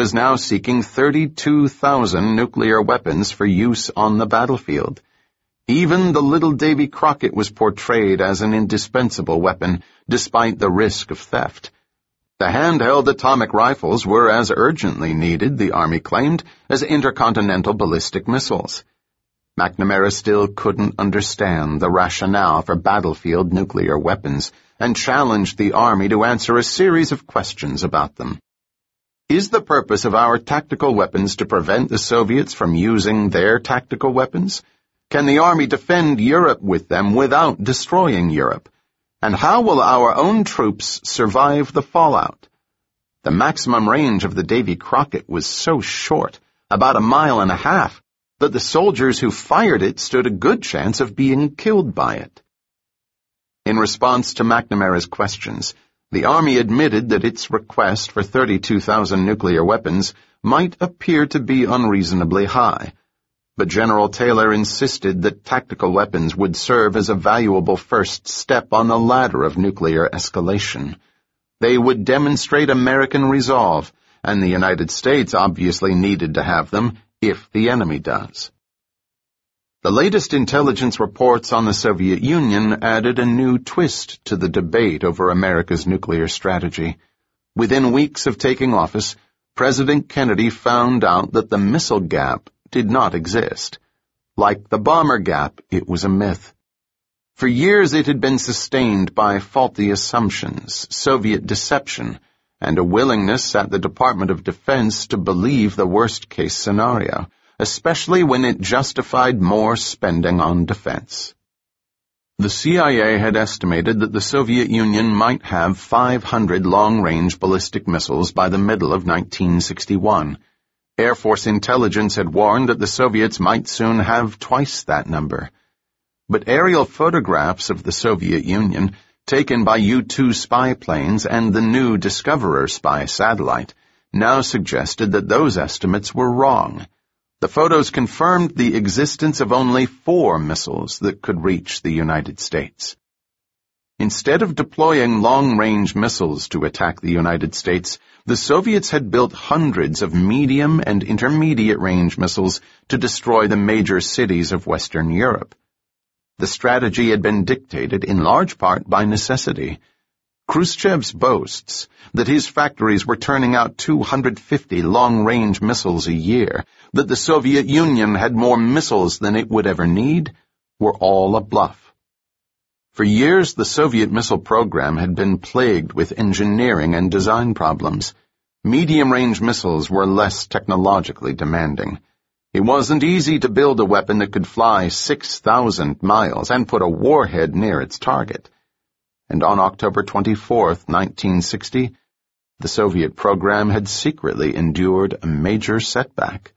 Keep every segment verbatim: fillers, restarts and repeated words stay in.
was now seeking thirty-two thousand nuclear weapons for use on the battlefield. Even the little Davy Crockett was portrayed as an indispensable weapon, despite the risk of theft. The handheld atomic rifles were as urgently needed, the Army claimed, as intercontinental ballistic missiles. McNamara still couldn't understand the rationale for battlefield nuclear weapons and challenged the Army to answer a series of questions about them. Is the purpose of our tactical weapons to prevent the Soviets from using their tactical weapons? Can the Army defend Europe with them without destroying Europe? And how will our own troops survive the fallout? The maximum range of the Davy Crockett was so short, about a mile and a half, that the soldiers who fired it stood a good chance of being killed by it. In response to McNamara's questions, the Army admitted that its request for thirty-two thousand nuclear weapons might appear to be unreasonably high, but General Taylor insisted that tactical weapons would serve as a valuable first step on the ladder of nuclear escalation. They would demonstrate American resolve, and the United States obviously needed to have them if the enemy does. The latest intelligence reports on the Soviet Union added a new twist to the debate over America's nuclear strategy. Within weeks of taking office, President Kennedy found out that the missile gap did not exist. Like the bomber gap, it was a myth. For years it had been sustained by faulty assumptions, Soviet deception, and a willingness at the Department of Defense to believe the worst-case scenario, especially when it justified more spending on defense. The C I A had estimated that the Soviet Union might have five hundred long-range ballistic missiles by the middle of nineteen sixty-one. Air Force intelligence had warned that the Soviets might soon have twice that number. But aerial photographs of the Soviet Union, taken by U two spy planes and the new Discoverer spy satellite, now suggested that those estimates were wrong. The photos confirmed the existence of only four missiles that could reach the United States. Instead of deploying long-range missiles to attack the United States, the Soviets had built hundreds of medium and intermediate-range missiles to destroy the major cities of Western Europe. The strategy had been dictated in large part by necessity. Khrushchev's boasts that his factories were turning out two hundred fifty long-range missiles a year, that the Soviet Union had more missiles than it would ever need, were all a bluff. For years, the Soviet missile program had been plagued with engineering and design problems. Medium-range missiles were less technologically demanding. It wasn't easy to build a weapon that could fly six thousand miles and put a warhead near its target. And on October twenty-fourth, nineteen sixty, the Soviet program had secretly endured a major setback.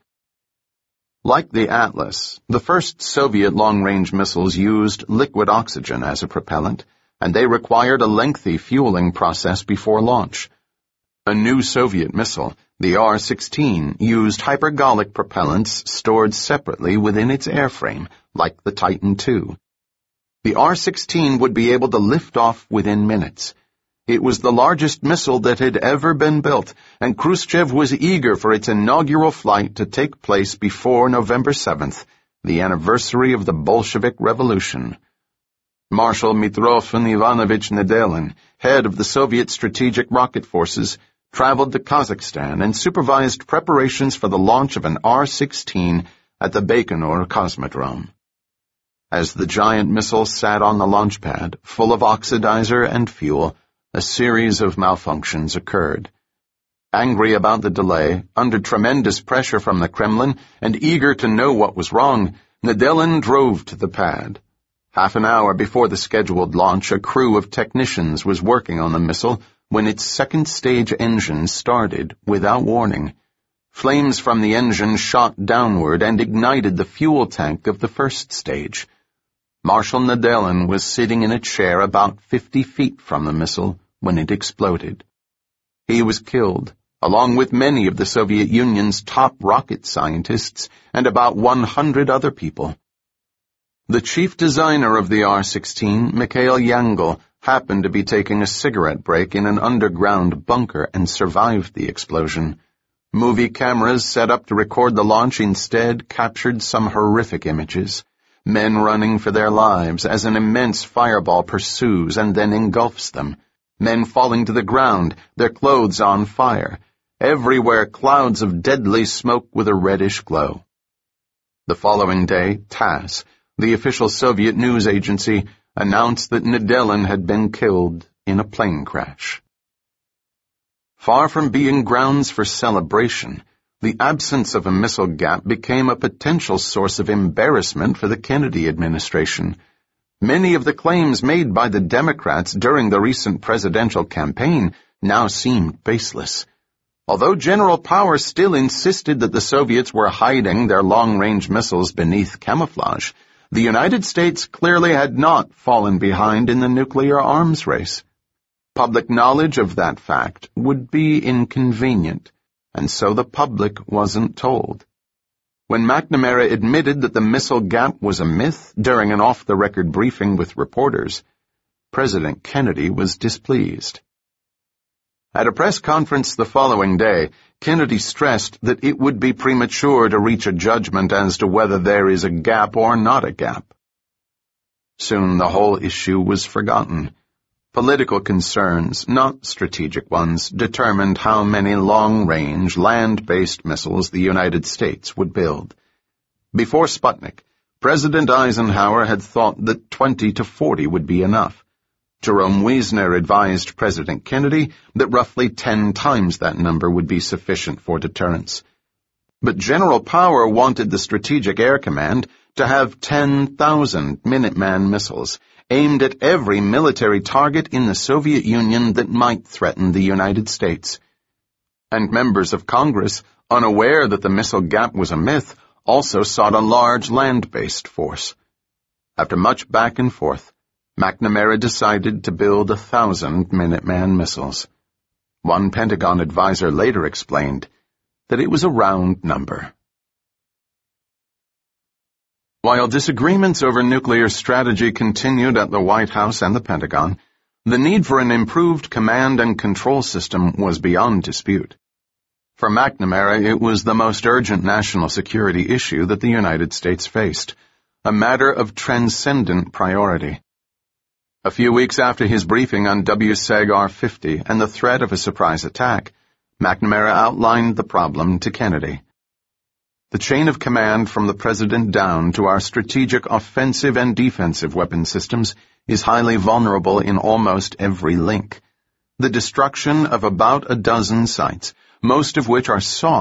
Like the Atlas, the first Soviet long-range missiles used liquid oxygen as a propellant, and they required a lengthy fueling process before launch. A new Soviet missile, the R sixteen, used hypergolic propellants stored separately within its airframe, like the Titan two. The R sixteen would be able to lift off within minutes. It was the largest missile that had ever been built, and Khrushchev was eager for its inaugural flight to take place before November seventh, the anniversary of the Bolshevik Revolution. Marshal Mitrofan Ivanovich Nedelin, head of the Soviet Strategic Rocket Forces, traveled to Kazakhstan and supervised preparations for the launch of an R sixteen at the Baikonur Cosmodrome. As the giant missile sat on the launch pad, full of oxidizer and fuel, a series of malfunctions occurred. Angry about the delay, under tremendous pressure from the Kremlin, and eager to know what was wrong, Nedelin drove to the pad. Half an hour before the scheduled launch, a crew of technicians was working on the missile when its second-stage engine started without warning. Flames from the engine shot downward and ignited the fuel tank of the first stage. Marshal Nedelin was sitting in a chair about fifty feet from the missile when it exploded. He was killed, along with many of the Soviet Union's top rocket scientists and about one hundred other people. The chief designer of the R sixteen, Mikhail Yangel, happened to be taking a cigarette break in an underground bunker and survived the explosion. Movie cameras set up to record the launch instead captured some horrific images. Men running for their lives as an immense fireball pursues and then engulfs them. Men falling to the ground, their clothes on fire. Everywhere clouds of deadly smoke with a reddish glow. The following day, TASS, the official Soviet news agency, announced that Nedelin had been killed in a plane crash. Far from being grounds for celebration, the absence of a missile gap became a potential source of embarrassment for the Kennedy administration. Many of the claims made by the Democrats during the recent presidential campaign now seemed baseless. Although General Power still insisted that the Soviets were hiding their long-range missiles beneath camouflage, the United States clearly had not fallen behind in the nuclear arms race. Public knowledge of that fact would be inconvenient, and so the public wasn't told. When McNamara admitted that the missile gap was a myth during an off-the-record briefing with reporters, President Kennedy was displeased. At a press conference the following day, Kennedy stressed that it would be premature to reach a judgment as to whether there is a gap or not a gap. Soon the whole issue was forgotten. Political concerns, not strategic ones, determined how many long-range, land-based missiles the United States would build. Before Sputnik, President Eisenhower had thought that twenty to forty would be enough. Jerome Wiesner advised President Kennedy that roughly ten times that number would be sufficient for deterrence. But General Power wanted the Strategic Air Command to have ten thousand Minuteman missiles, aimed at every military target in the Soviet Union that might threaten the United States. And members of Congress, unaware that the missile gap was a myth, also sought a large land-based force. After much back and forth, McNamara decided to build a thousand Minuteman missiles. One Pentagon advisor later explained that it was a round number. While disagreements over nuclear strategy continued at the White House and the Pentagon, the need for an improved command and control system was beyond dispute. For McNamara, it was the most urgent national security issue that the United States faced, a matter of transcendent priority. A few weeks after his briefing on W S E G R fifty and the threat of a surprise attack, McNamara outlined the problem to Kennedy. The chain of command from the President down to our strategic offensive and defensive weapon systems is highly vulnerable in almost every link. The destruction of about a dozen sites, most of which are sought